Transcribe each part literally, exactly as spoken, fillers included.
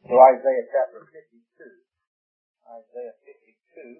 to Isaiah chapter fifty-two. Isaiah fifty-two.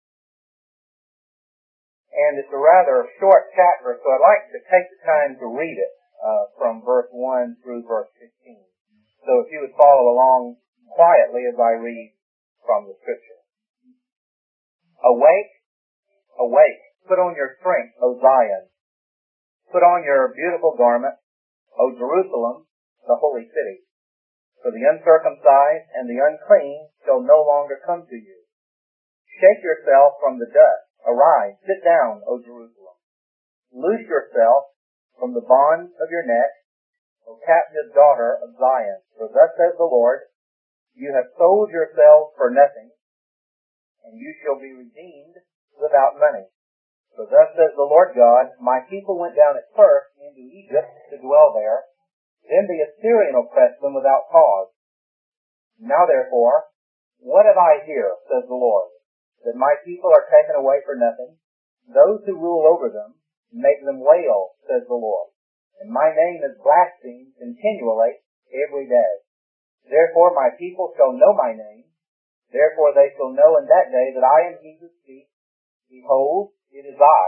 And it's a rather short chapter, so I'd like to take the time to read it uh, from verse one through verse fifteen. So if you would follow along quietly as I read from the Scripture. Awake, awake, put on your strength, O Zion. Put on your beautiful garment, O Jerusalem, the holy city. For the uncircumcised and the unclean shall no longer come to you. Shake yourself from the dust. Arise, sit down, O Jerusalem. Loose yourself from the bonds of your neck, O captive daughter of Zion. For thus says the Lord, you have sold yourselves for nothing, and you shall be redeemed without money. For thus says the Lord God, my people went down at first into Egypt to dwell there. Then the Assyrian oppressed them without cause. Now therefore, what have I here, says the Lord, that my people are taken away for nothing? Those who rule over them make them wail, says the Lord. And my name is blasphemed continually every day. Therefore my people shall know my name. Therefore they shall know in that day that I am he who speaks. Behold, it is I.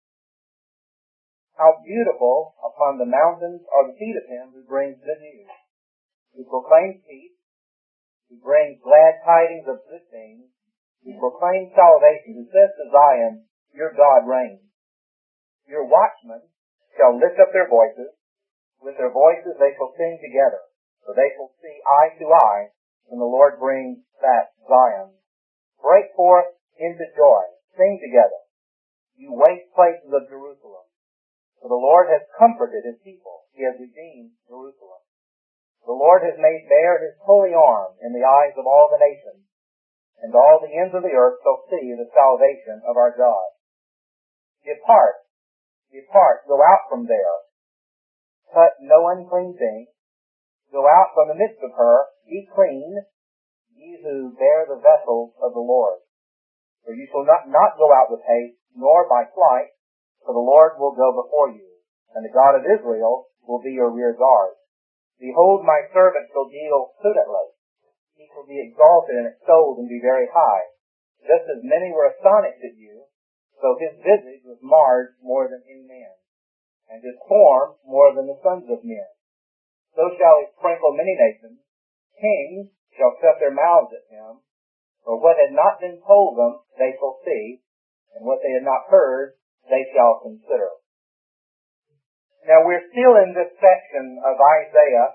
How beautiful upon the mountains are the feet of him who brings good news, who proclaims peace, who brings glad tidings of good things, who proclaims salvation, who says to Zion, your God reigns. Your watchmen shall lift up their voices. With their voices they shall sing together, for they shall see eye to eye when the Lord brings back Zion. Break forth into joy. Sing together, you waste places of Jerusalem. For the Lord has comforted his people. He has redeemed Jerusalem. The Lord has made bare his holy arm in the eyes of all the nations, and all the ends of the earth shall see the salvation of our God. Depart, depart, go out from there. Touch no unclean thing. Go out from the midst of her. Be clean, ye who bear the vessels of the Lord. For you shall not, not go out with haste, nor by flight, for the Lord will go before you, and the God of Israel will be your rear guard. Behold, my servant shall deal prudently. He shall be exalted and extolled and be very high. Just as many were astonished at you, so his visage was marred more than any man, and his form more than the sons of men. So shall he sprinkle many nations. Kings shall shut their mouths at him. For what had not been told them, they shall see, and what they had not heard, they shall consider. Now we're still in this section of Isaiah,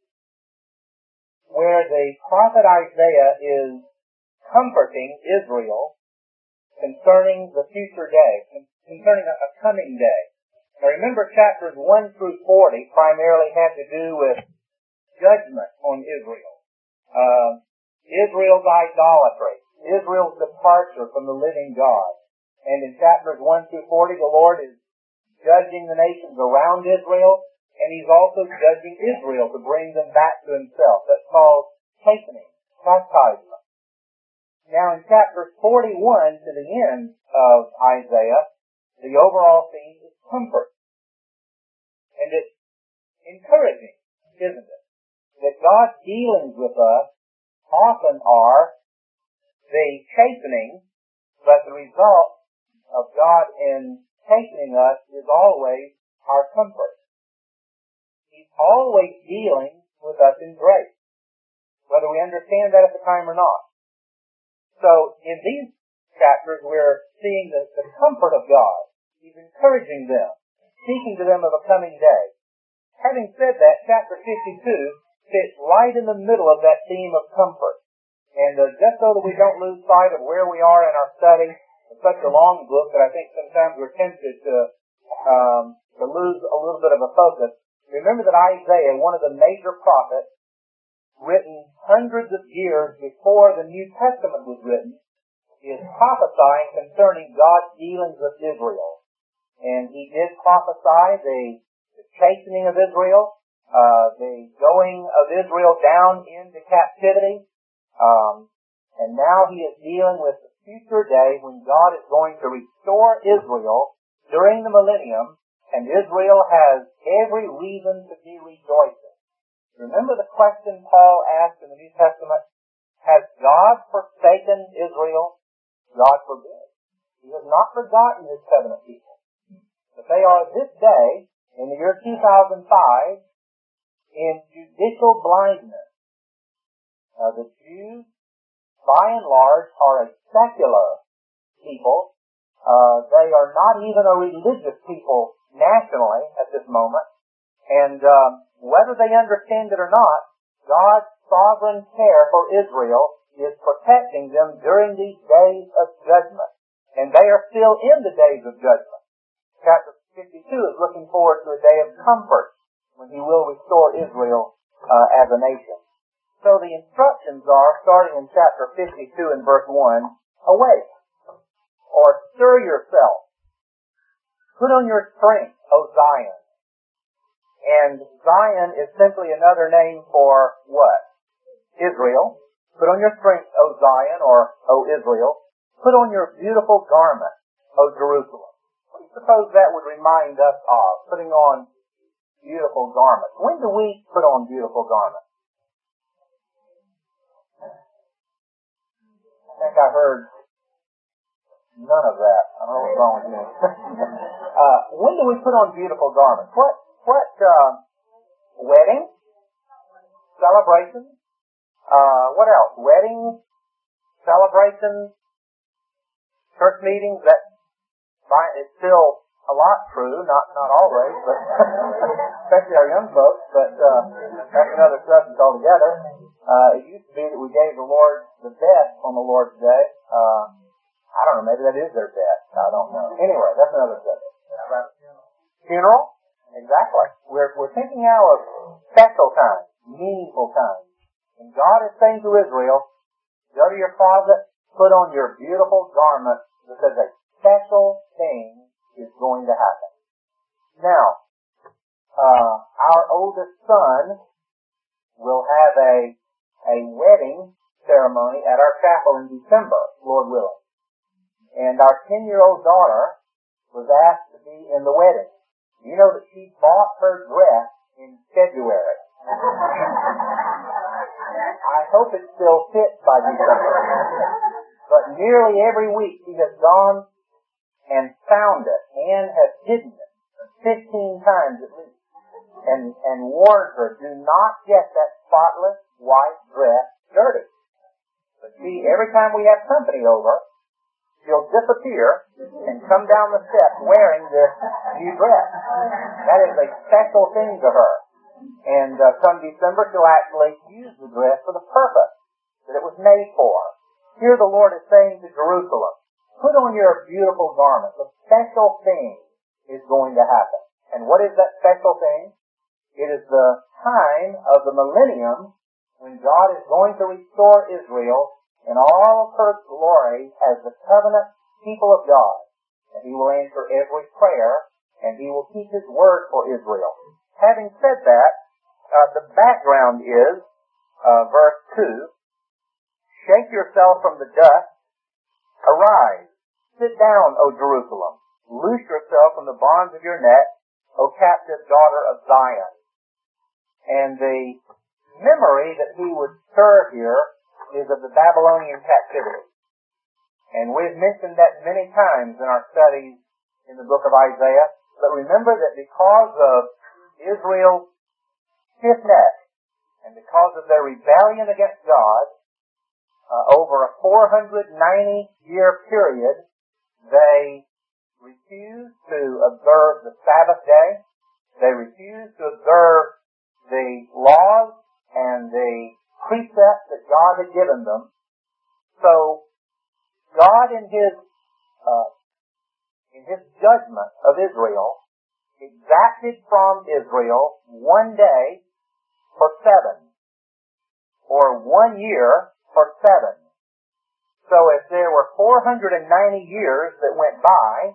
where the prophet Isaiah is comforting Israel concerning the future day, concerning a, a coming day. Now remember, chapters one through forty primarily had to do with judgment on Israel. Uh, Israel's idolatry, Israel's departure from the living God. And in chapters one through forty, the Lord is judging the nations around Israel, and he's also judging Israel to bring them back to himself. That's called chastening, chastisement. Now in chapters forty-one to the end of Isaiah, the overall theme is comfort. And it's encouraging, isn't it? That God's dealings with us often are the chastening, but the result of God in chastening us is always our comfort. He's always dealing with us in grace, whether we understand that at the time or not. So in these chapters we're seeing the, the comfort of God. He's encouraging them, speaking to them of a coming day. Having said that, chapter fifty-two fits right in the middle of that theme of comfort. And uh, just so that we don't lose sight of where we are in our study, it's such a long book that I think sometimes we're tempted to um, to lose a little bit of a focus. Remember that Isaiah, one of the major prophets, written hundreds of years before the New Testament was written, is prophesying concerning God's dealings with Israel. And he did prophesy the, the chastening of Israel, Uh, the going of Israel down into captivity, um, and now he is dealing with the future day when God is going to restore Israel during the millennium, and Israel has every reason to be rejoicing. Remember the question Paul asked in the New Testament? Has God forsaken Israel? God forbid. He has not forgotten his covenant people. But they are this day, in the year two thousand five, in judicial blindness. Uh, the Jews, by and large, are a secular people. Uh, they are not even a religious people nationally at this moment. And um, whether they understand it or not, God's sovereign care for Israel is protecting them during these days of judgment. And they are still in the days of judgment. Chapter fifty-two is looking forward to a day of comfort when he will restore Israel uh, as a nation. So the instructions are, starting in chapter fifty-two and verse one, awake, or stir yourself. Put on your strength, O Zion. And Zion is simply another name for what? Israel. Put on your strength, O Zion, or O Israel. Put on your beautiful garment, O Jerusalem. What do you suppose that would remind us of, putting on beautiful garments? When do we put on beautiful garments? I think I heard none of that. I don't know what's wrong with me. uh, when do we put on beautiful garments? What, what, uh, weddings? Celebrations? Uh, what else? Weddings? Celebrations? Church meetings? That, it's still a lot true, not, not always, but, especially our young folks, but, uh, that's another subject altogether. Uh, it used to be that we gave the Lord the best on the Lord's Day. Uh, I don't know, maybe that is their best. I don't know. Anyway, that's another subject. Funeral? Exactly. We're, we're thinking now of special times, meaningful times. And God is saying to Israel, go to your closet, put on your beautiful garment, because a special thing is going to happen. Now, uh, our oldest son will have a, a wedding ceremony at our chapel in December, Lord willing. And our ten-year-old daughter was asked to be in the wedding. You know that she bought her dress in February. I hope it still fits by December. But nearly every week she has gone and found it and has hidden it fifteen times at least. And, and warned her, do not get that spotless white dress dirty. But see, every time we have company over, she'll disappear and come down the steps wearing this new dress. That is a special thing to her. And uh, come December, she'll actually use the dress for the purpose that it was made for. Here the Lord is saying to Jerusalem, put on your beautiful garment. A special thing is going to happen. And what is that special thing? It is the time of the millennium when God is going to restore Israel in all of her glory as the covenant people of God. And he will answer every prayer, and he will keep his word for Israel. Having said that, uh, the background is, uh, verse two, shake yourself from the dust, arise, sit down, O Jerusalem, loose yourself from the bonds of your neck, O captive daughter of Zion. And the memory that he would stir here is of the Babylonian captivity. And we've mentioned that many times in our studies in the book of Isaiah. But remember that because of Israel's stiff neck and because of their rebellion against God, uh, over a four hundred ninety year period, they refused to observe the Sabbath day. They refused to observe the laws and the precepts that God had given them. So God in his uh, in his judgment of Israel exacted from Israel one day for seven, or one year for seven. So if there were four hundred ninety years that went by,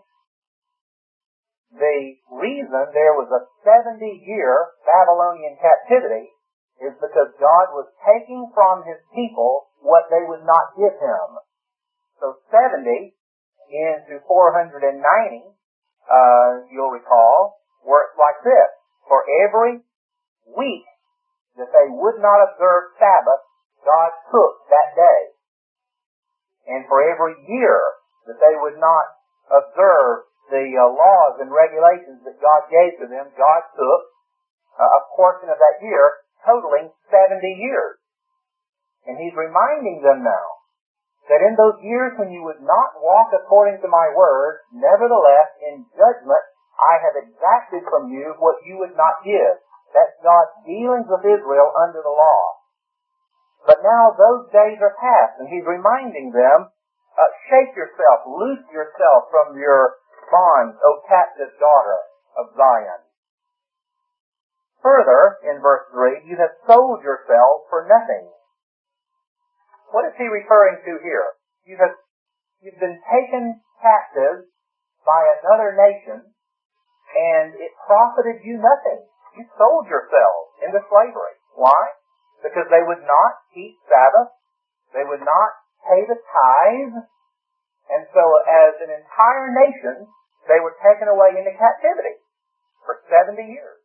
the reason there was a seventy year Babylonian captivity is because God was taking from his people what they would not give him. So seventy into four hundred ninety, uh, you'll recall, works like this. For every week that they would not observe Sabbath, God took that day. And for every year that they would not observe the uh, laws and regulations that God gave to them, God took uh, a portion of that year, totaling seventy years. And He's reminding them now that in those years when you would not walk according to my word, nevertheless, in judgment, I have exacted from you what you would not give. That's God's dealings with Israel under the law. But now those days are past, and He's reminding them, uh, shake yourself, loose yourself from your bonds, O captive daughter of Zion. Further, in verse three, you have sold yourselves for nothing. What is He referring to here? You have, you've been taken captive by another nation, and it profited you nothing. You sold yourselves into slavery. Why? Because they would not keep Sabbath. They would not pay the tithe. And so as an entire nation, they were taken away into captivity for seventy years.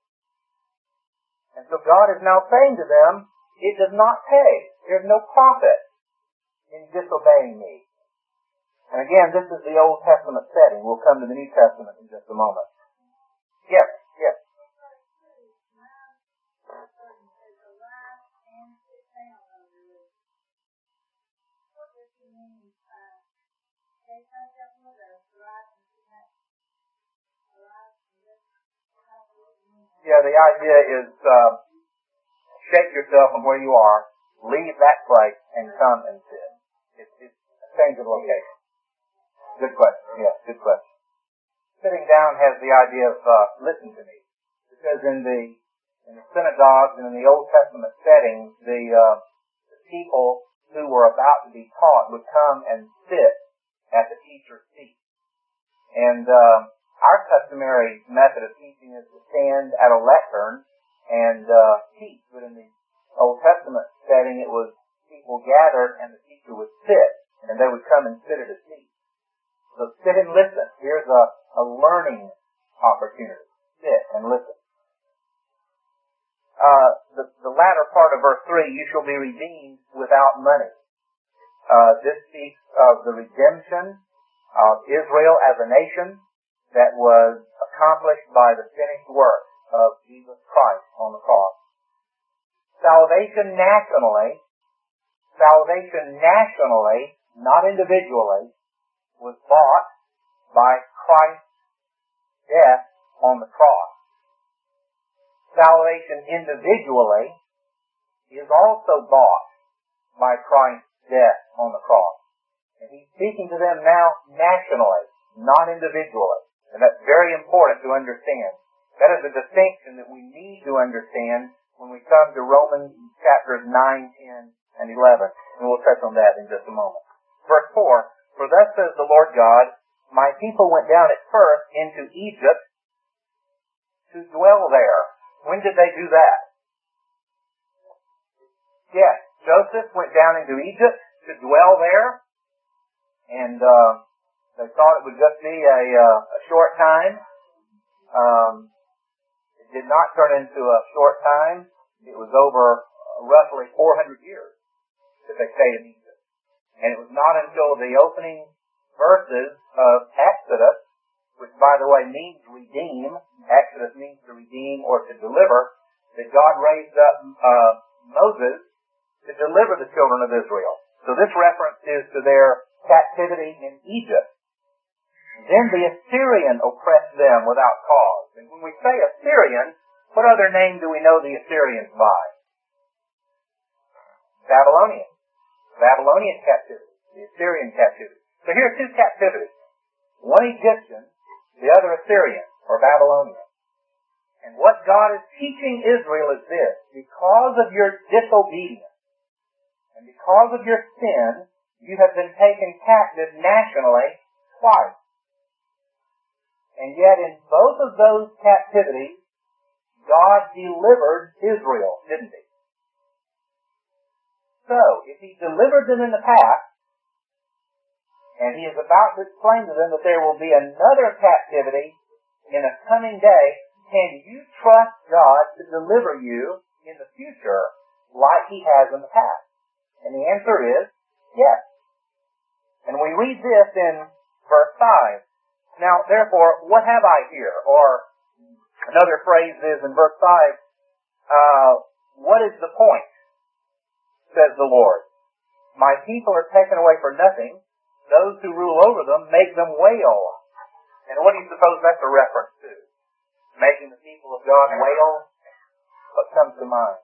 And so God is now saying to them, it does not pay. There's no profit in disobeying me. And again, this is the Old Testament setting. We'll come to the New Testament in just a moment. Yes, yes. Yeah, the idea is uh, shake yourself from where you are, leave that place, and come and sit. It's, it's a change of location. Good question. Yeah, good question. Sitting down has the idea of uh, listen to me, because in the in the synagogues and in the Old Testament setting, the, uh, the people who were about to be taught would come and sit at the teacher's seat. And uh, our customary method of teaching is to stand at a lectern and uh, teach. But in the Old Testament setting, it was people gathered and the teacher would sit, and they would come and sit at a seat. So sit and listen. Here's a, a learning opportunity. Sit and listen. Uh, the, the latter part of verse three, you shall be redeemed without money. Uh, this speaks of the redemption of Israel as a nation that was accomplished by the finished work of Jesus Christ on the cross. Salvation nationally, salvation nationally, not individually, was bought by Christ's death on the cross. Salvation individually is also bought by Christ's death on the cross. And He's speaking to them now nationally, not individually. And that's very important to understand. That is a distinction that we need to understand when we come to Romans chapters nine, ten, and eleven. And we'll touch on that in just a moment. Verse four, for thus says the Lord God, my people went down at first into Egypt to dwell there. When did they do that? Yes, Joseph went down into Egypt to dwell there, and uh, they thought it would just be a, uh, a short time. Um, it did not turn into a short time. It was over uh, roughly four hundred years that they stayed in Egypt. And it was not until the opening verses of Exodus, which, by the way, means redeem. Exodus means to redeem or to deliver, that God raised up uh, Moses to deliver the children of Israel. So this reference is to their captivity in Egypt. Then the Assyrian oppressed them without cause. And when we say Assyrian, what other name do we know the Assyrians by? Babylonian. Babylonian captivity. The Assyrian captivity. So here are two captivities. One Egyptian, the other Assyrian, or Babylonian. And what God is teaching Israel is this. Because of your disobedience, and because of your sin, you have been taken captive nationally twice. And yet in both of those captivities, God delivered Israel, didn't He? So, if He delivered them in the past, and He is about to explain to them that there will be another captivity in a coming day, can you trust God to deliver you in the future like he has in the past? And the answer is yes. And we read this in verse five. Now, therefore, what have I here? Or another phrase is in verse five, uh, what is the point? Says the Lord. My people are taken away for nothing. Those who rule over them make them wail. And what do you suppose that's a reference to? Making the people of God wail? What comes to mind?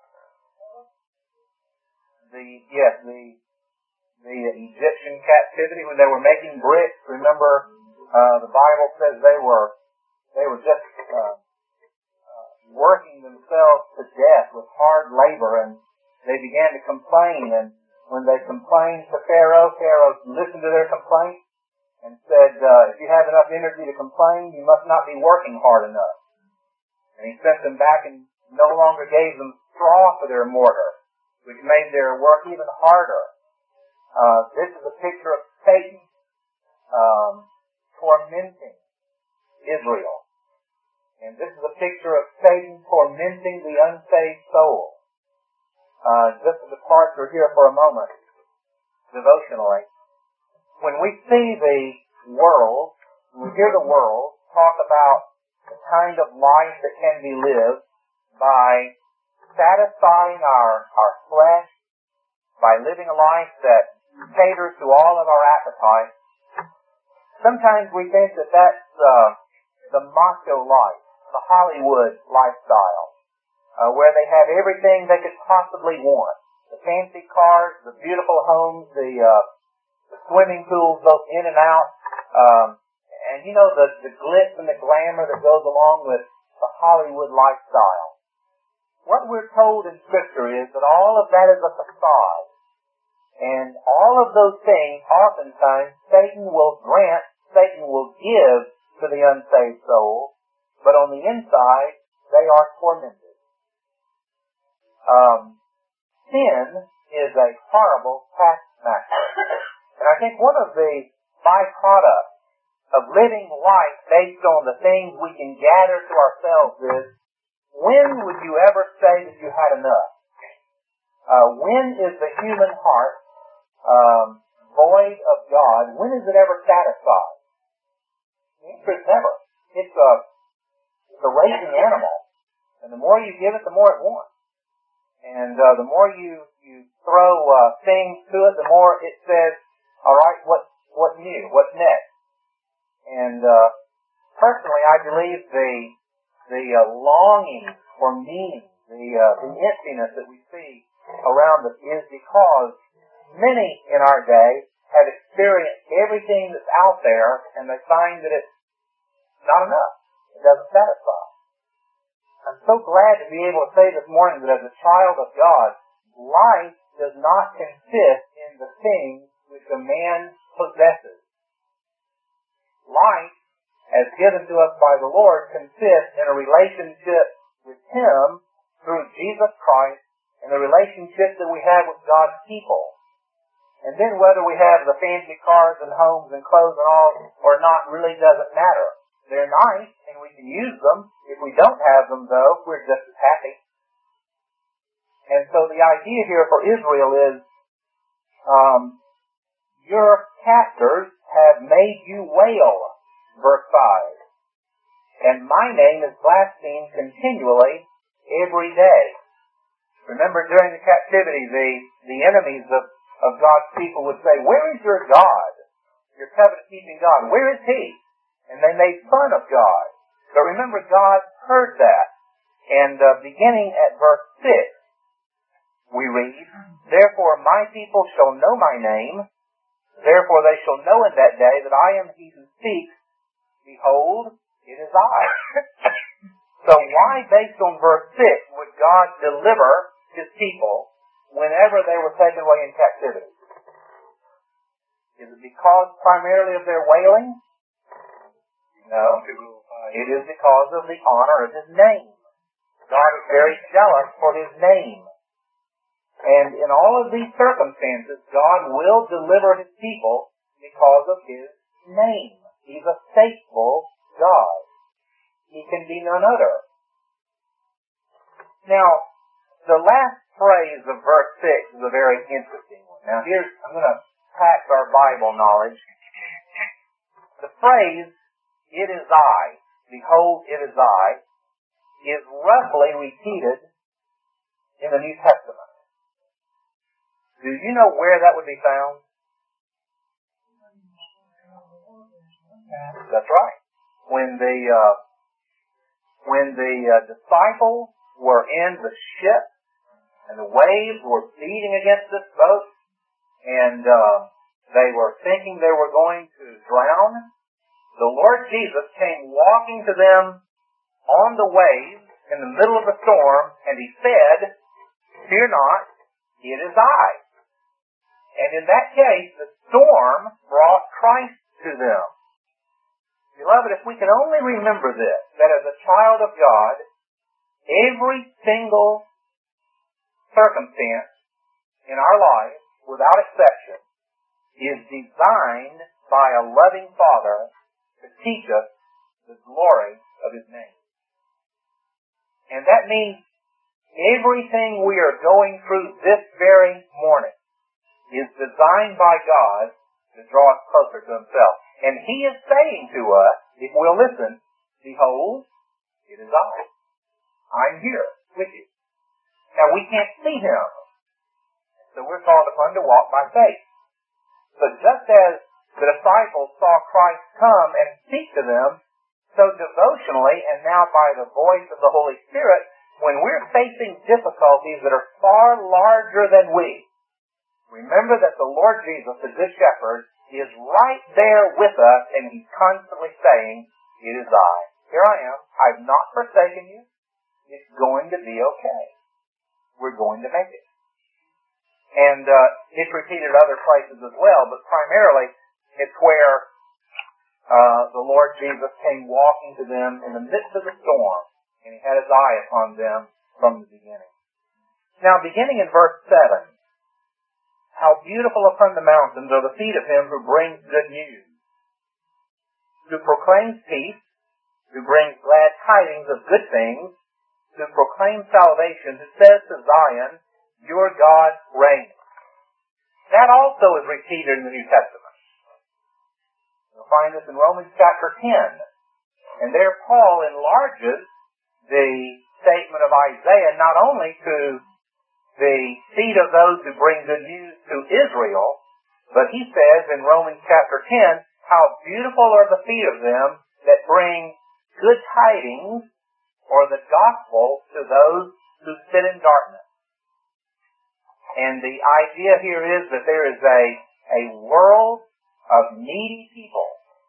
The, yes, the, the Egyptian captivity when they were making bricks. Remember, uh, the Bible says they were, they were just, uh, uh, working themselves to death with hard labor, and they began to complain. And when they complained to Pharaoh, Pharaoh listened to their complaint and said, uh, if you have enough energy to complain, you must not be working hard enough. And he sent them back and no longer gave them straw for their mortar, which made their work even harder. Uh, this is a picture of Satan um, tormenting Israel. And this is a picture of Satan tormenting the unsaved soul. Uh, just a departure here for a moment, devotionally. When we see the world, when we hear the world talk about the kind of life that can be lived by satisfying our, our flesh, by living a life that caters to all of our appetites, sometimes we think that that's uh, the macho life, the Hollywood lifestyle. Uh, where they have everything they could possibly want. The fancy cars, the beautiful homes, the, uh, the swimming pools both in and out, um, and you know, the, the glitz and the glamour that goes along with the Hollywood lifestyle. What we're told in Scripture is that all of that is a facade. And all of those things, oftentimes, Satan will grant, Satan will give to the unsaved soul, but on the inside, they are tormented. Um, sin is a horrible taskmaster. And I think one of the byproducts of living life based on the things we can gather to ourselves is, when would you ever say that you had enough? Uh, when is the human heart um, void of God? When is it ever satisfied? The answer is never. It's a, it's a raging animal. And the more you give it, the more it wants. And uh, the more you, you throw uh, things to it, the more it says, all right, what what new? What's next? And uh, personally, I believe the the uh, longing for meaning, the uh, the emptiness that we see around us is because many in our day have experienced everything that's out there, and they find that it's not enough. It doesn't satisfy. I'm so glad to be able to say this morning that as a child of God, life does not consist in the things which a man possesses. Life, as given to us by the Lord, consists in a relationship with Him through Jesus Christ and the relationship that we have with God's people. And then whether we have the fancy cars and homes and clothes and all or not really doesn't matter. They're nice, and we can use them. If we don't have them, though, we're just as happy. And so the idea here for Israel is, um, your captors have made you wail, verse five. And my name is blasphemed continually every day. Remember, during the captivity, the, the enemies of, of God's people would say, where is your God? Your covenant-keeping God. Where is He? And they made fun of God. But remember, God heard that. And uh, beginning at verse six, we read, therefore my people shall know my name, therefore they shall know in that day that I am He who speaks. Behold, it is I. So why, based on verse six, would God deliver His people whenever they were taken away in captivity? Is it because primarily of their wailing? No, it is because of the honor of His name. God is very jealous for His name. And in all of these circumstances, God will deliver His people because of His name. He's a faithful God. He can be none other. Now, the last phrase of verse six is a very interesting one. Now here's, I'm going to pack our Bible knowledge. The phrase, it is I, behold, it is I, is roughly repeated in the New Testament. Do you know where that would be found? That's right. When the uh, when the uh, disciples were in the ship and the waves were beating against this boat, and uh, they were thinking they were going to drown, the Lord Jesus came walking to them on the waves in the middle of the storm, and He said, "Fear not, it is I." And in that case, the storm brought Christ to them. Beloved, if we can only remember this, that as a child of God, every single circumstance in our life, without exception, is designed by a loving Father to teach us the glory of His name. And that means everything we are going through this very morning is designed by God to draw us closer to Himself. And He is saying to us, if we'll listen, "Behold, it is I. I'm here with you." Now we can't see Him, so we're called upon to walk by faith. But just as the disciples saw Christ come and speak to them, so devotionally and now by the voice of the Holy Spirit, when we're facing difficulties that are far larger than we, remember that the Lord Jesus, the Good Shepherd, is right there with us, and He's constantly saying, "It is I. Here I am. I've not forsaken you. It's going to be okay. We're going to make it." And uh, it's repeated other places as well, but primarily it's where uh, the Lord Jesus came walking to them in the midst of the storm, and He had His eye upon them from the beginning. Now, beginning in verse seven, "How beautiful upon the mountains are the feet of him who brings good news, who proclaims peace, who brings glad tidings of good things, who proclaims salvation, who says to Zion, your God reigns." That also is repeated in the New Testament. You'll find this in Romans chapter ten. And there Paul enlarges the statement of Isaiah not only to the feet of those who bring good news to Israel, but he says in Romans chapter ten, how beautiful are the feet of them that bring good tidings or the gospel to those who sit in darkness. And the idea here is that there is a, a world of needy people.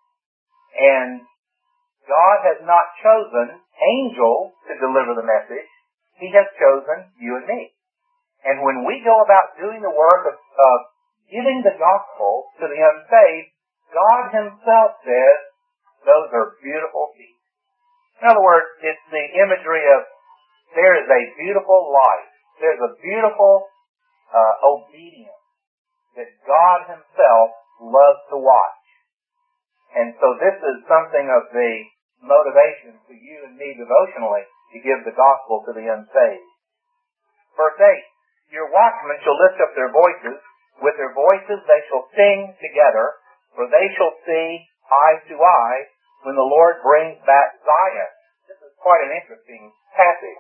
And God has not chosen angels to deliver the message. He has chosen you and me. And when we go about doing the work of, of giving the gospel to the unsaved, God Himself says, those are beautiful feet. In other words, it's the imagery of there is a beautiful life. There's a beautiful uh, obedience that God Himself loves to watch. And so this is something of the motivation to you and me devotionally to give the gospel to the unsaved. Verse eight, your watchmen shall lift up their voices. With their voices they shall sing together, for they shall see eye to eye when the Lord brings back Zion. This is quite an interesting passage.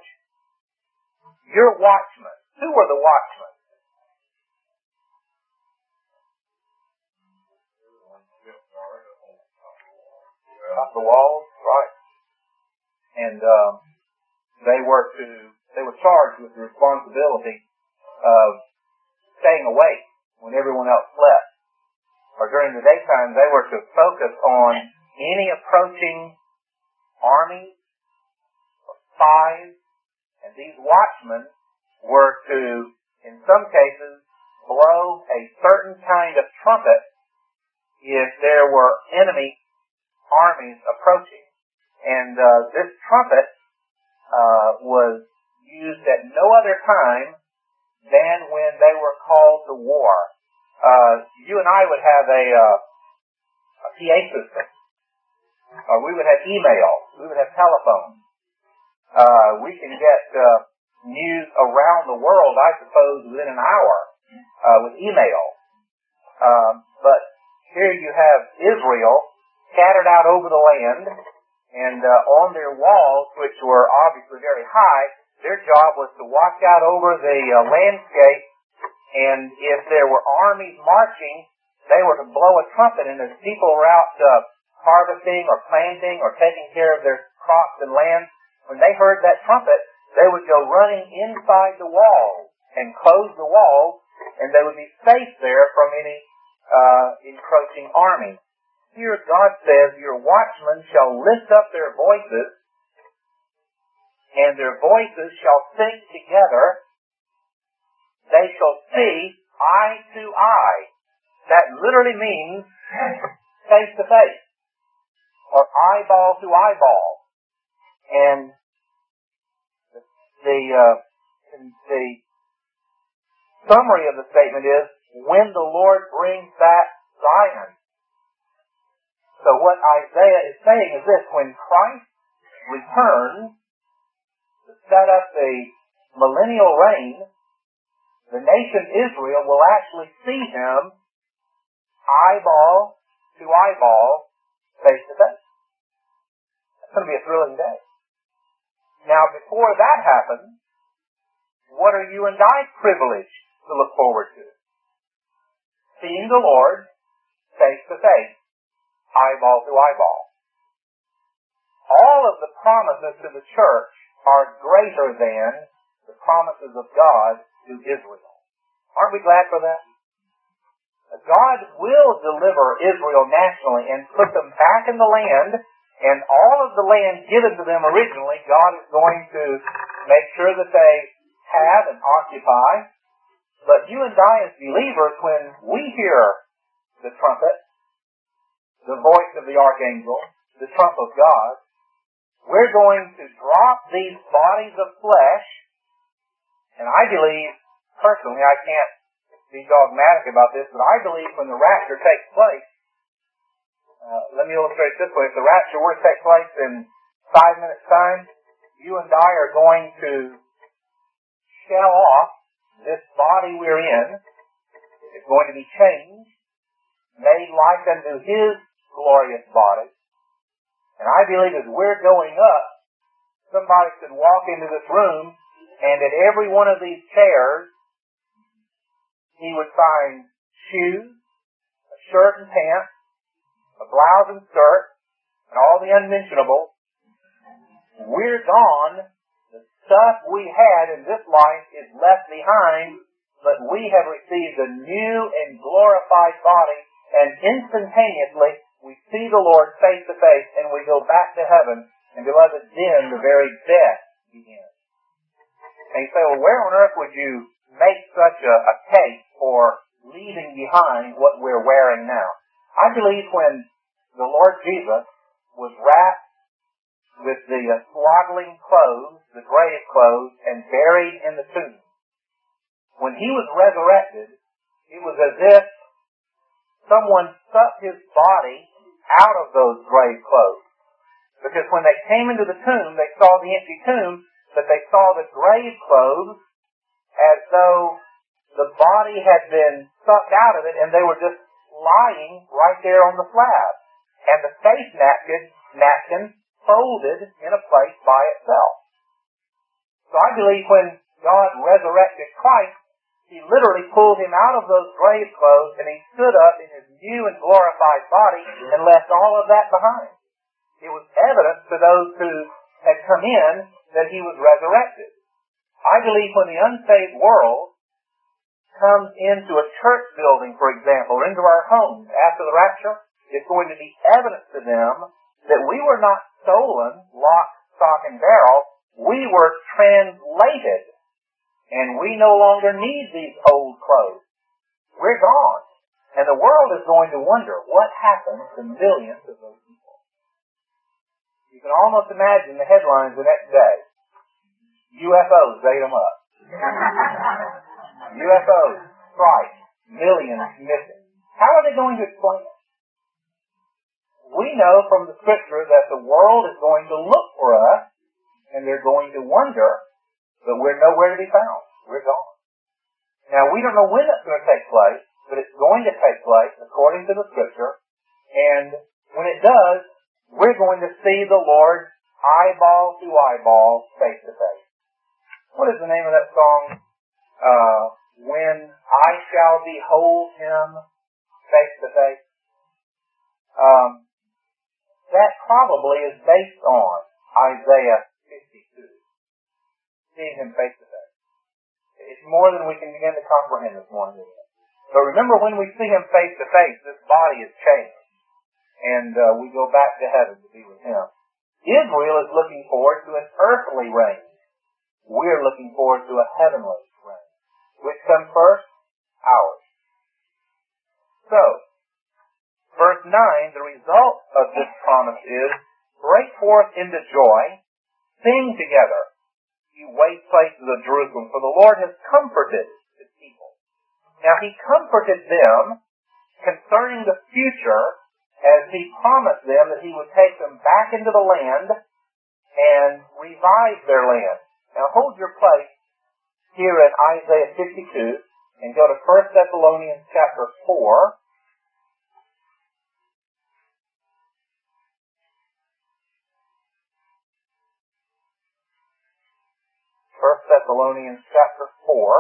Your watchmen. Who were the watchmen? Off the walls, right. And um, they were to they were charged with the responsibility of staying awake when everyone else slept. Or during the daytime, they were to focus on any approaching army or spies. And these watchmen were to, in some cases, blow a certain kind of trumpet if there were enemy armies approaching. And uh, this trumpet uh, was used at no other time than when they were called to war. Uh, you and I would have a, uh, a P A system. Or we would have email. We would have telephone. Uh, we can get uh, news around the world, I suppose, within an hour uh, with email. Um, but here you have Israel scattered out over the land, and uh, on their walls, which were obviously very high, their job was to watch out over the uh, landscape, and if there were armies marching, they were to blow a trumpet, and as people were out uh, harvesting or planting or taking care of their crops and land, when they heard that trumpet, they would go running inside the walls and close the walls, and they would be safe there from any uh, encroaching army. Here God says, your watchmen shall lift up their voices, and their voices shall sing together. They shall see eye to eye. That literally means face to face, or eyeball to eyeball. And the uh, the summary of the statement is, when the Lord brings back Zion. So what Isaiah is saying is this: when Christ returns to set up the millennial reign, the nation Israel will actually see him eyeball to eyeball, face to face. It's going to be a thrilling day. Now, before that happens, what are you and I privileged to look forward to? Seeing the Lord face to face, eyeball to eyeball. All of the promises to the church are greater than the promises of God to Israel. Aren't we glad for that? God will deliver Israel nationally and put them back in the land, and all of the land given to them originally, God is going to make sure that they have and occupy. But you and I as believers, when we hear the trumpet, the voice of the archangel, the trump of God, we're going to drop these bodies of flesh, and I believe, personally, I can't be dogmatic about this, but I believe when the rapture takes place, uh, let me illustrate it this way. If the rapture were to take place in five minutes' time, you and I are going to shell off this body we're in. It's going to be changed, made like unto His glorious body. And I believe as we're going up, somebody could walk into this room, and at every one of these chairs, he would find shoes, a shirt and pants, a blouse and skirt, and all the unmentionables. We're gone. The stuff we had in this life is left behind, but we have received a new and glorified body, and instantaneously we see the Lord face to face, and we go back to heaven, and beloved, then the very best begins. And you say, well, where on earth would you make such a, a case for leaving behind what we're wearing now? I believe when the Lord Jesus was wrapped with the uh, swaddling clothes, the grave clothes, and buried in the tomb, when He was resurrected, it was as if someone sucked His body out of those grave clothes. Because when they came into the tomb, they saw the empty tomb, but they saw the grave clothes as though the body had been sucked out of it, and they were just lying right there on the slab. And the face napkin, napkin folded in a place by itself. So I believe when God resurrected Christ, He literally pulled Him out of those grave clothes, and He stood up in His new and glorified body and left all of that behind. It was evidence to those who had come in that He was resurrected. I believe when the unsaved world comes into a church building, for example, or into our homes after the rapture, it's going to be evidence to them that we were not stolen, lock, stock, and barrel. We were translated, and we no longer need these old clothes. We're gone. And the world is going to wonder what happened to millions of those people. You can almost imagine the headlines the next day. U F Os ate them up. U F Os, strike, millions missing. How are they going to explain it? We know from the Scripture that the world is going to look for us, and they're going to wonder but we're nowhere to be found. We're gone. Now, we don't know when it's going to take place, but it's going to take place according to the Scripture. And when it does, we're going to see the Lord eyeball to eyeball, face to face. What is the name of that song? Uh, when I shall behold Him face to face. Um, that probably is based on Isaiah fifty-two. Seeing Him face to face. It's more than we can begin to comprehend this morning. But remember, when we see Him face to face, this body is changed. And uh, we go back to heaven to be with Him. Israel is looking forward to an earthly reign. We're looking forward to a heavenly reign. Which comes first? Ours. So, verse nine, the result of this promise is, break forth into joy, sing together, you waste places of Jerusalem, for the Lord has comforted His people. Now, He comforted them concerning the future, as He promised them that He would take them back into the land and revive their land. Now, hold your place here in Isaiah fifty-two and go to First Thessalonians chapter four. First Thessalonians chapter four.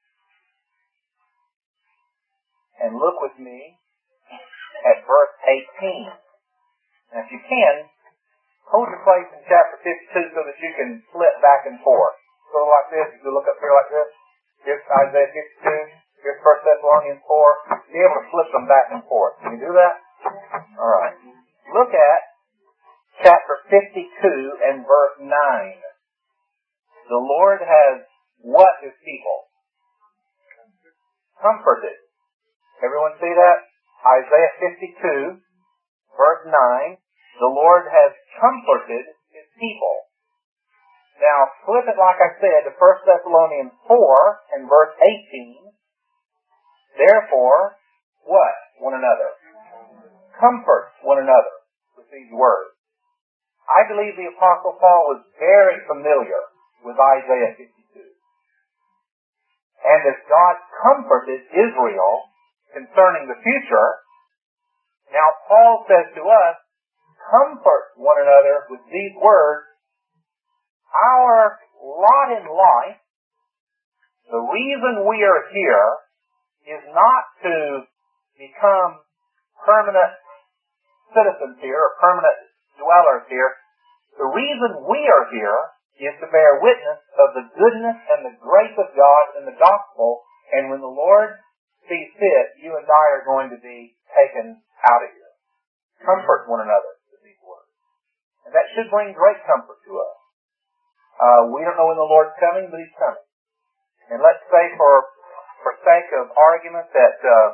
And look with me at verse eighteen. Now, if you can, hold your place in chapter fifty-two so that you can flip back and forth. So like this, you can look up here like this. Here's Isaiah fifty-two. Here's First Thessalonians four. Be able to flip them back and forth. Can you do that? All right. Look at chapter fifty-two and verse nine. The Lord has what His people? Comforted. Everyone see that? Isaiah fifty-two, verse nine. The Lord has comforted His people. Now, flip it like I said to First Thessalonians four and verse eighteen. Therefore, what? One another. Comfort one another with these words. I believe the Apostle Paul was very familiar with Isaiah fifty-two. And as God comforted Israel concerning the future, now Paul says to us, comfort one another with these words. Our lot in life, the reason we are here is not to become permanent citizens here, or permanent dwellers here. The reason we are here is to bear witness of the goodness and the grace of God in the gospel, and when the Lord sees fit, you and I are going to be taken out of here. Comfort one another with these words. And that should bring great comfort to us. Uh, we don't know when the Lord's coming, but He's coming. And let's say for, for sake of argument that, uh,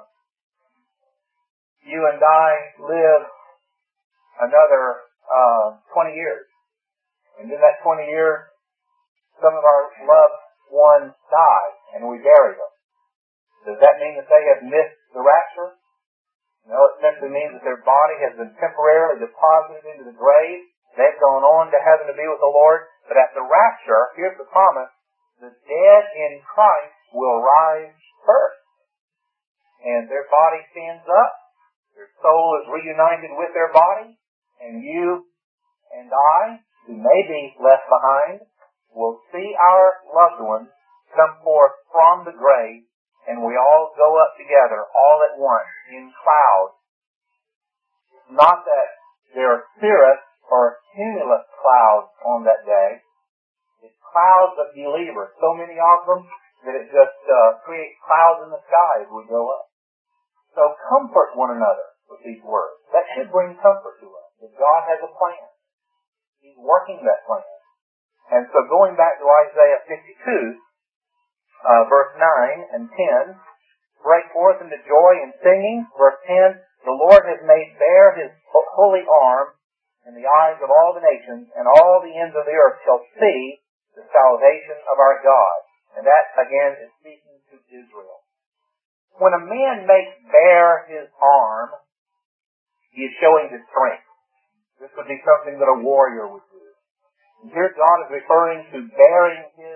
you and I live another, uh, twenty years. And in that twenty years, some of our loved ones die, and we bury them. Does that mean that they have missed the rapture? No, it simply means that their body has been temporarily deposited into the grave. They've gone on to heaven to be with the Lord. But at the rapture, here's the promise, the dead in Christ will rise first. And their body stands up. Their soul is reunited with their body. And you and I, who may be left behind, will see our loved ones come forth from the grave, and we all go up together all at once in clouds. Not that there are cirrus or cumulus clouds on that day. It's clouds of believers, so many of them that it just uh, creates clouds in the sky as we go up. So comfort one another with these words. That should bring comfort to us, that God has a plan. He's working that plan. And so going back to Isaiah fifty-two, uh, verse nine and ten, break forth into joy and singing. Verse ten, the Lord has made bare His holy arm in the eyes of all the nations, and all the ends of the earth shall see the salvation of our God. And that, again, is speaking to Israel. When a man makes bare his arm, he is showing his strength. This would be something that a warrior would do. And here God is referring to bearing His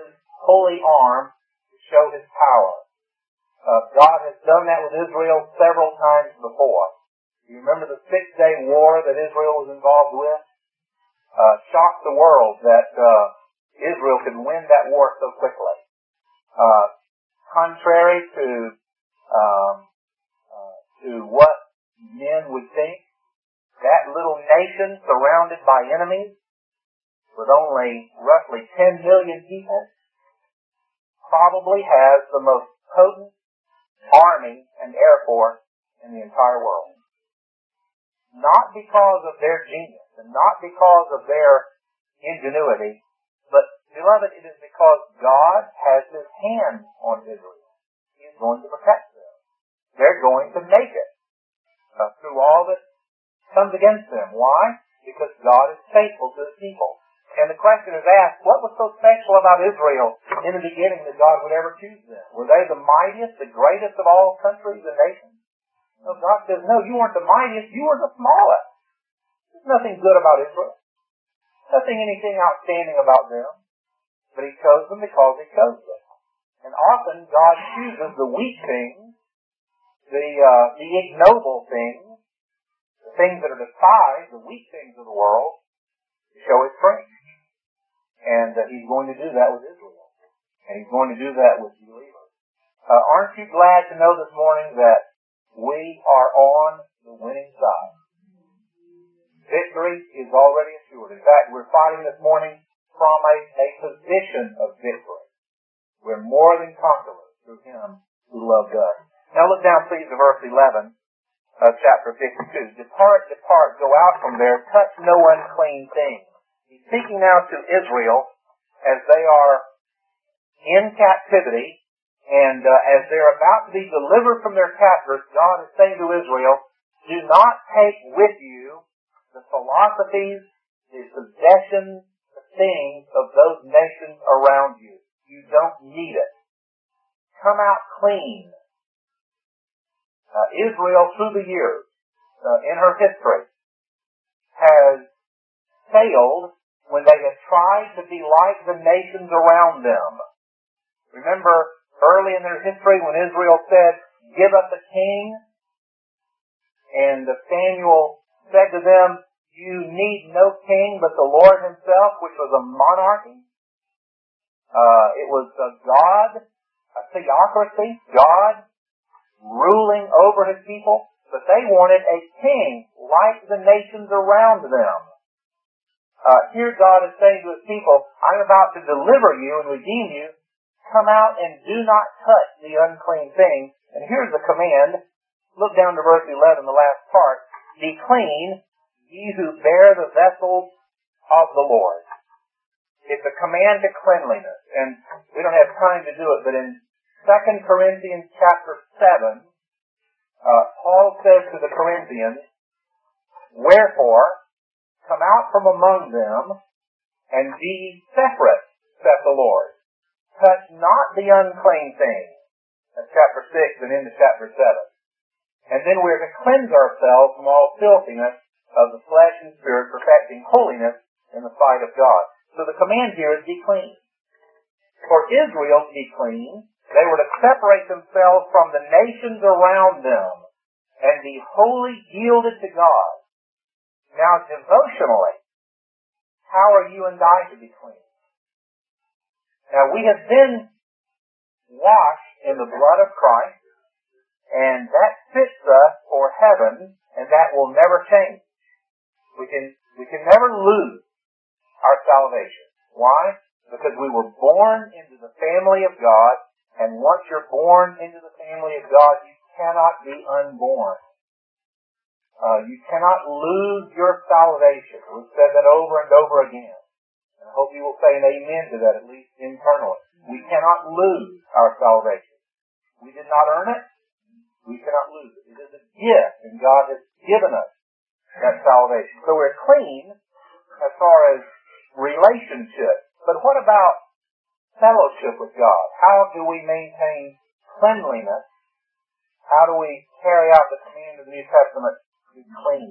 holy arm to show His power. Uh, God has done that with Israel several times before. You remember the Six-Day War that Israel was involved with? Uh, shocked the world that uh, Israel could win that war so quickly. Uh, contrary to um, uh, to what men would think, that little nation surrounded by enemies, with only roughly ten million people, probably has the most potent army and air force in the entire world. Not because of their genius and not because of their ingenuity, but, beloved, it is because God has His hand on Israel. He is going to protect them. They're going to make it uh, through all that comes against them. Why? Because God is faithful to His people. And the question is asked, what was so special about Israel in the beginning that God would ever choose them? Were they the mightiest, the greatest of all countries and nations? No, God says, no, you weren't the mightiest, you were the smallest. There's nothing good about Israel. Nothing anything outstanding about them. But He chose them because He chose them. And often God chooses the weak things, the, uh, the ignoble things, the things that are despised, the weak things of the world, to show His strength. And uh, He's going to do that with Israel. And He's going to do that with believers. Uh, aren't you glad to know this morning that we are on the winning side? Victory is already assured. In fact, we're fighting this morning from a, a position of victory. We're more than conquerors through Him who loved us. Now look down please to verse eleven of chapter fifty-two. Depart, depart, go out from there, touch no unclean thing. He's speaking now to Israel as they are in captivity, and uh, as they're about to be delivered from their captors, God is saying to Israel, do not take with you the philosophies, the possessions, the things of those nations around you. You don't need it. Come out clean. Uh, Israel, through the years, uh, in her history, has failed when they have tried to be like the nations around them. Remember, early in their history when Israel said, give us a king, and Samuel said to them, you need no king but the Lord Himself, which was a monarchy. Uh, it was a God, a theocracy, God ruling over His people, but they wanted a king like the nations around them. Uh, here God is saying to His people, I'm about to deliver you and redeem you. Come out and do not touch the unclean thing. And here's the command. Look down to verse eleven, the last part. Be clean, ye who bear the vessels of the Lord. It's a command to cleanliness. And we don't have time to do it, but in Second Corinthians chapter seven, uh, Paul says to the Corinthians, wherefore, come out from among them, and be separate, saith the Lord. Touch not the unclean thing. That's chapter six and into chapter seven. And then we're to cleanse ourselves from all filthiness of the flesh and spirit, perfecting holiness in the sight of God. So the command here is be clean. For Israel to be clean, they were to separate themselves from the nations around them and be wholly yielded to God. Now, devotionally, how are you and I to be clean? Now, we have been washed in the blood of Christ, and that fits us for heaven, and that will never change. We can, we can never lose our salvation. Why? Because we were born into the family of God, and once you're born into the family of God, you cannot be unborn. Uh, you cannot lose your salvation. We've said that over and over again. And I hope you will say an amen to that, at least internally. We cannot lose our salvation. We did not earn it. We cannot lose it. It is a gift, and God has given us that salvation. So we're clean as far as relationship. But what about fellowship with God? How do we maintain cleanliness? How do we carry out the command of the New Testament? Be clean.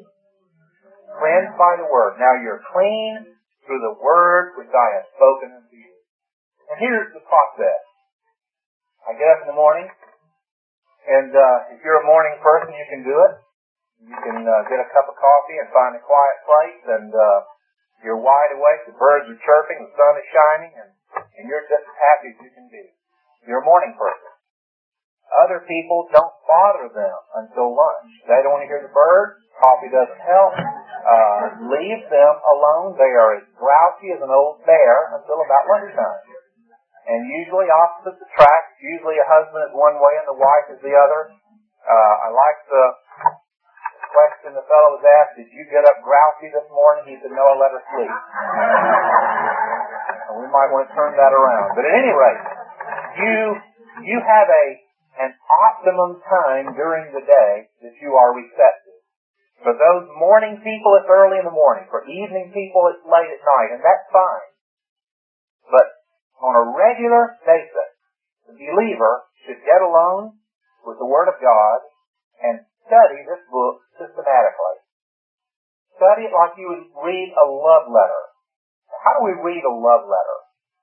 Cleansed by the Word. Now you're clean through the Word which I have spoken unto you. And here's the process. I get up in the morning, and uh, if you're a morning person, you can do it. You can uh, get a cup of coffee and find a quiet place, and uh, you're wide awake, the birds are chirping, the sun is shining, and, and you're just as happy as you can be. You're a morning person. Other people don't bother them until lunch. They don't want to hear the birds. Coffee doesn't help. Uh, leave them alone. They are as grouchy as an old bear until about lunchtime. And usually opposite the tracks. Usually a husband is one way and the wife is the other. Uh, I like the question the fellow was asked, did you get up grouchy this morning? He said, no, I let her sleep. And we might want to turn that around. But at any rate, you you have a an optimum time during the day that you are receptive. For those morning people, it's early in the morning. For evening people, it's late at night, and that's fine. But on a regular basis, the believer should get alone with the Word of God and study this book systematically. Study it like you would read a love letter. How do we read a love letter?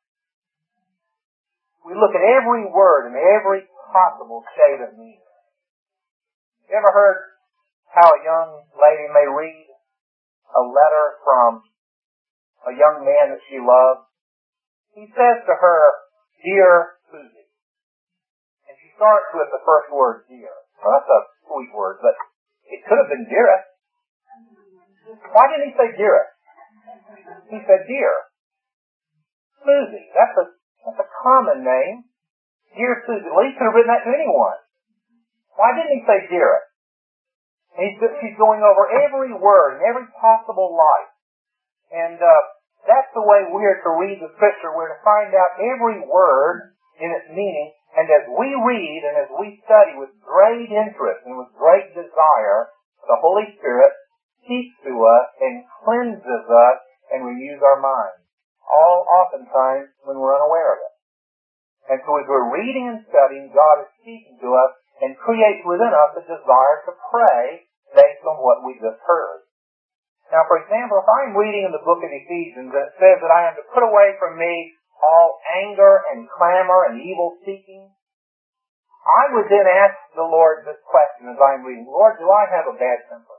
We look at every word and every possible shade of meaning. You ever heard how a young lady may read a letter from a young man that she loves? He says to her, Dear Susie. And she starts with the first word, dear. Well, that's a sweet word, but it could have been dearest. Why didn't he say dearest? He said dear. Susie. That's a, that's a common name. Dear Susie. Well, he could have written that to anyone. Why didn't he say dearest? And he's, he's going over every word and every possible life. And uh, that's the way we're to read the Scripture. We're to find out every word in its meaning. And as we read and as we study with great interest and with great desire, the Holy Spirit speaks to us and cleanses us and renews our minds. All oftentimes when we're unaware of it. And so as we're reading and studying, God is speaking to us and creates within us a desire to pray based on what we just heard. Now, for example, if I'm reading in the book of Ephesians and it says that I am to put away from me all anger and clamor and evil speaking, I would then ask the Lord this question as I'm reading, Lord, do I have a bad temper?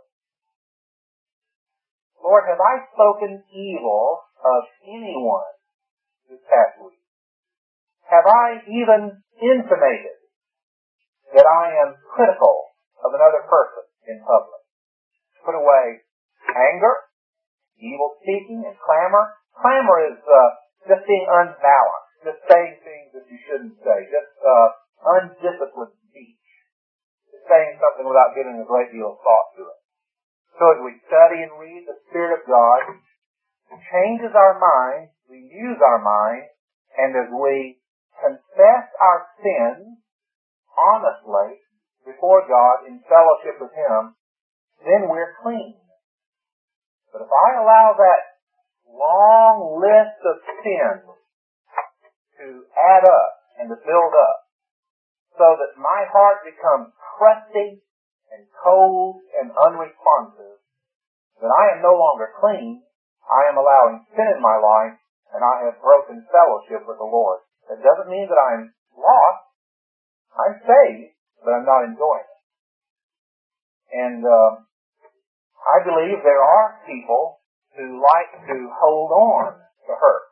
Lord, have I spoken evil of anyone this past week? Have I even intimated that I am critical of another person in public? Put away anger, evil speaking, and clamor. Clamor is uh, just being unbalanced, just saying things that you shouldn't say, just uh, undisciplined speech, just saying something without giving a great deal of thought to it. So as we study and read, the Spirit of God changes our mind, renews our mind, and as we confess our sins honestly before God in fellowship with Him, then we're clean. But if I allow that long list of sins to add up and to build up so that my heart becomes crusty and cold and unresponsive, then I am no longer clean. I am allowing sin in my life and I have broken fellowship with the Lord. That doesn't mean that I'm lost. I'm saved, but I'm not enjoying it. And uh, I believe there are people who like to hold on to hurt.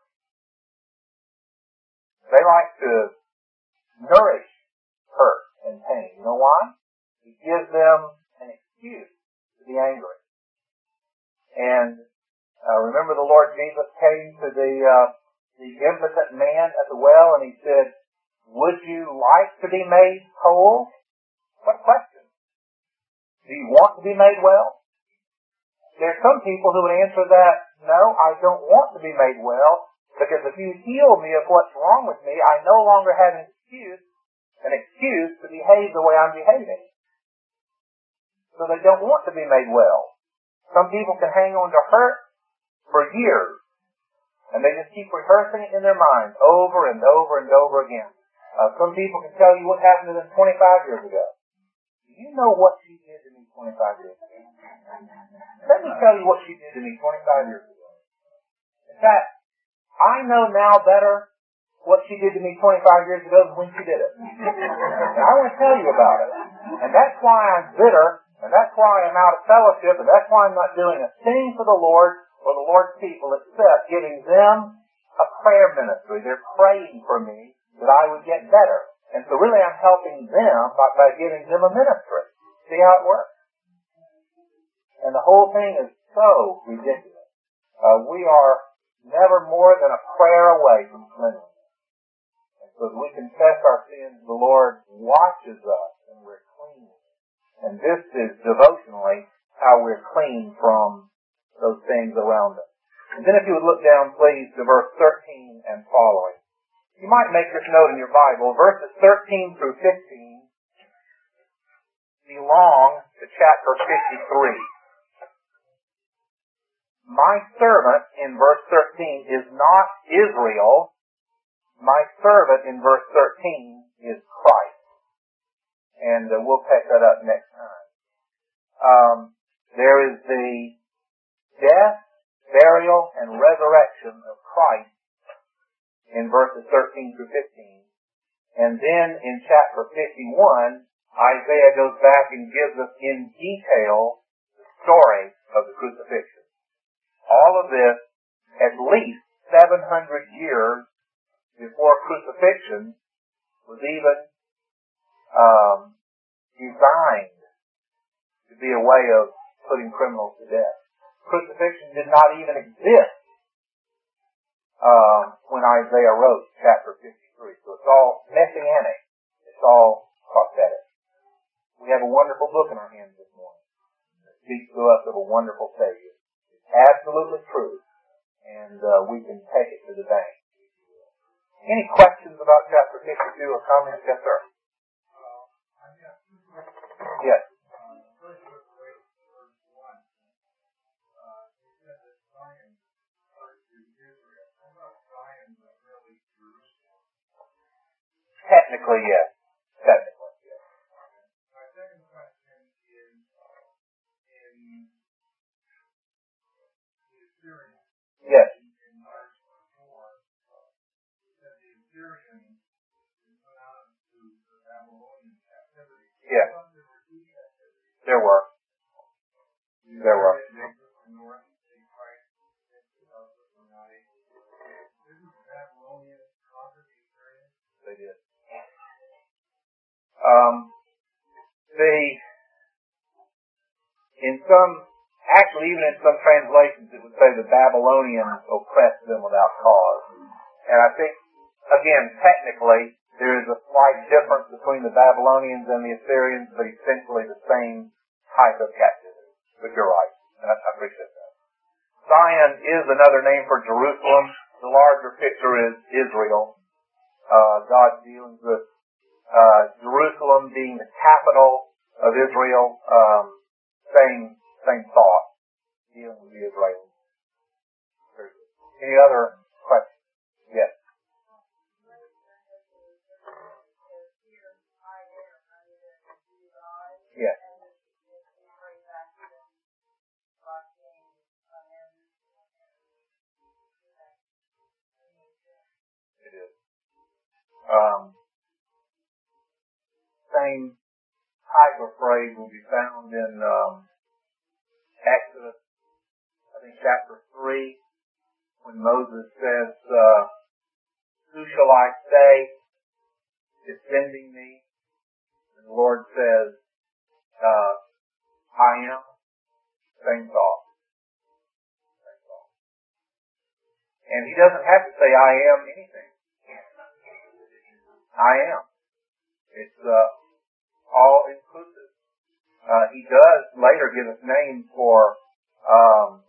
They like to nourish hurt and pain. You know why? It gives them an excuse to be angry. And uh, remember the Lord Jesus came to the uh, the impotent man at the well and He said, would you like to be made whole? What question? Do you want to be made well? There are some people who would answer that, no, I don't want to be made well, because if you heal me of what's wrong with me, I no longer have an excuse, an excuse to behave the way I'm behaving. So they don't want to be made well. Some people can hang on to hurt for years, and they just keep rehearsing it in their minds over and over and over again. Uh, some people can tell you what happened to them twenty-five years ago. Do you know what she did to me twenty-five years ago? Let me tell you what she did to me twenty-five years ago. In fact, I know now better what she did to me twenty-five years ago than when she did it. And I want to tell you about it. And that's why I'm bitter, and that's why I'm out of fellowship, and that's why I'm not doing a thing for the Lord or the Lord's people except giving them a prayer ministry. They're praying for me that I would get better. And so really I'm helping them by, by giving them a ministry. See how it works? And the whole thing is so ridiculous. Uh, we are never more than a prayer away from cleansing. So as we confess our sins, the Lord washes us and we're clean. And this is devotionally how we're clean from those things around us. And then if you would look down, please, to verse thirteen and following. You might make this note in your Bible. Verses thirteen through fifteen belong to chapter fifty-three. My servant in verse thirteen is not Israel. My servant in verse thirteen is Christ. And uh, we'll pick that up next time. Um, there is the death, burial, and resurrection of Christ in verses thirteen through fifteen. And then in chapter fifty-one, Isaiah goes back and gives us in detail the story of the crucifixion. All of this at least seven hundred years before crucifixion was even um, designed to be a way of putting criminals to death. Crucifixion did not even exist uh, when Isaiah wrote chapter fifty-three. So it's all messianic. It's all prophetic. We have a wonderful book in our hands this morning that speaks to us of a wonderful Savior. It's absolutely true, and uh, we can take it to the bank. Any questions about chapter fifty-two or comments? Yes, sir. Yes. Technically, yes. Technically, yes. My second question is in the Assyrians. Yes. In March four, that the Assyrians went out to the Babylonian captivity. Yes. There were. There were. North, they fight were not able to. Didn't the Babylonians conquer the Assyrians? They did. Um, they, in some, actually even in some translations it would say the Babylonians oppressed them without cause. And I think, again, technically, there is a slight difference between the Babylonians and the Assyrians, but essentially the same type of captivity. But you're right. And I, I appreciate that. Zion is another name for Jerusalem. The larger picture is Israel. Uh, God's dealings with uh, Jerusalem being the capital of Israel. Um, same, same thought. Dealing with the Israelis. Any other questions? Yes. Yes. It is. Um, same type of phrase will be found in um, Exodus, I think chapter three, when Moses says, uh, "Who shall I say is sending me?" And the Lord says, uh, "I am." Same thought. Same thought. And he doesn't have to say, "I am" anything. I am. It's uh, all inclusive. Uh, he does later give us names for, um,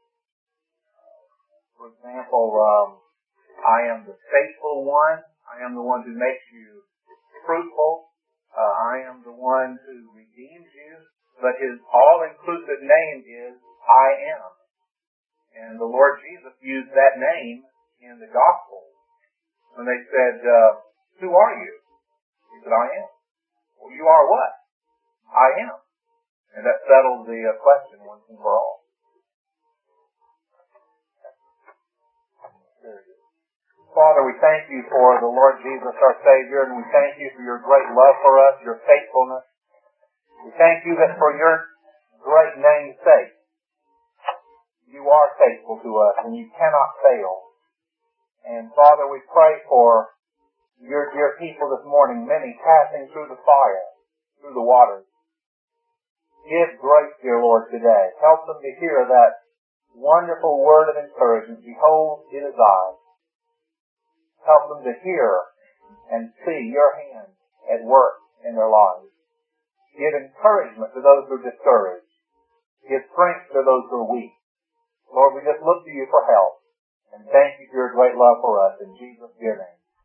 for example, um, I am the faithful one. I am the one who makes you fruitful. Uh, I am the one who redeems you. But his all-inclusive name is I am. And the Lord Jesus used that name in the gospel when they said, uh, "Who are you?" He said, "I am." "Well, you are what?" "I am." And that settled the uh, question once and for all. Very good. Father, we thank you for the Lord Jesus, our Savior, and we thank you for your great love for us, your faithfulness. We thank you that for your great name's sake, you are faithful to us and you cannot fail. And Father, we pray for your dear people this morning, many passing through the fire, through the waters. Give grace, dear Lord, today. Help them to hear that wonderful word of encouragement. Behold, it is I. Help them to hear and see your hand at work in their lives. Give encouragement to those who are discouraged. Give strength to those who are weak. Lord, we just look to you for help. And thank you for your great love for us. In Jesus' dear name.